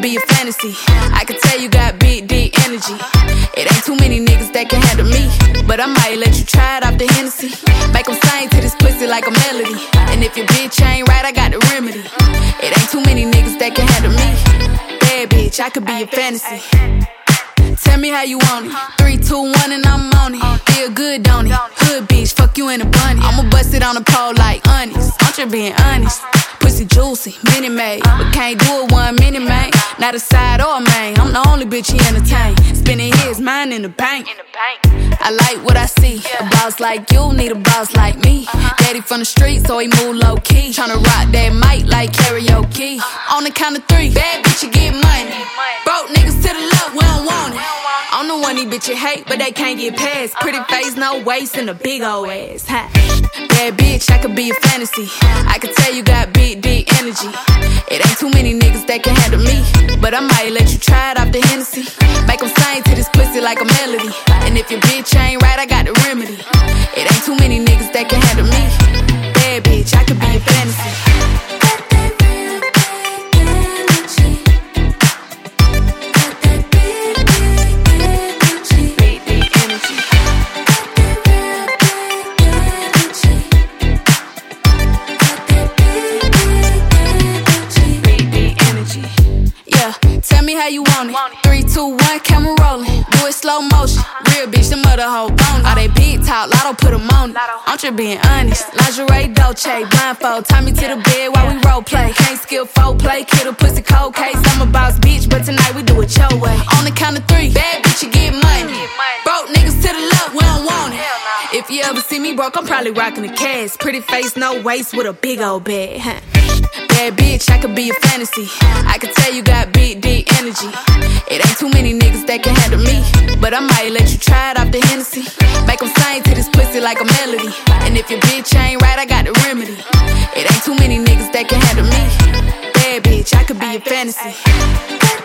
be a fantasy. I can tell you got big, deep energy. It ain't too many niggas that can handle me, but I might let you try it off the Hennessy. Make them sing to this pussy like a melody. And if your bitch ain't right, I got the remedy. It ain't too many niggas that can handle me. Bad bitch, I could be a fantasy. Tell me how you want it. 3, 2, 1 and I'm on it. Feel good, don't it? Hood bitch, fuck you in a bunny. I'ma bust it on the pole like honest. I'm just being honest. Pussy juicy, mini made, but can't do it 1 minute, man. Not a side or a main. I'm the only bitch he entertain. Spending his mind in the bank. I like what I see. A boss like you need a boss like me. Daddy from the street, so he move low key. Tryna rock that mic like karaoke. On the count of 3, bad bitch, you get money. Broke niggas to the left, we don't want it. I'm the one these bitches hate, but they can't get past. Pretty face, no waist, and a big old ass. Bad bitch, I could be a fantasy. I can tell you got big, deep energy. It ain't too many niggas that can handle me, but I might let you try it off the Hennessy. Make them sing to this pussy like a melody. And if your bitch ain't right, I got the remedy. It ain't too many niggas that can handle me. Bad bitch, I could be a fantasy. Tell me how you want it. 3, 2, 1, camera rolling. Do it slow motion. Real bitch, the mother hoe bone. All they big talk, lotto put them on it. I'm just being honest. Lingerie, Dolce, blindfold. Tie me to the bed while we role play. Can't skill foreplay, kid a pussy cold case. I'm a boss bitch, but tonight we do it your way. On the count of 3, bad bitch, you get money. Broke niggas to the left, we don't want it. If you ever see me broke, I'm probably rocking a cast. Pretty face, no waist, with a big old bag. Bad bitch, I could be a fantasy. I can tell you got big, deep energy. It ain't too many niggas that can handle me, but I might let you try it off the Hennessy. Make them sing to this pussy like a melody. And if your bitch ain't right, I got the remedy. It ain't too many niggas that can handle me. Bad bitch, I could be a fantasy.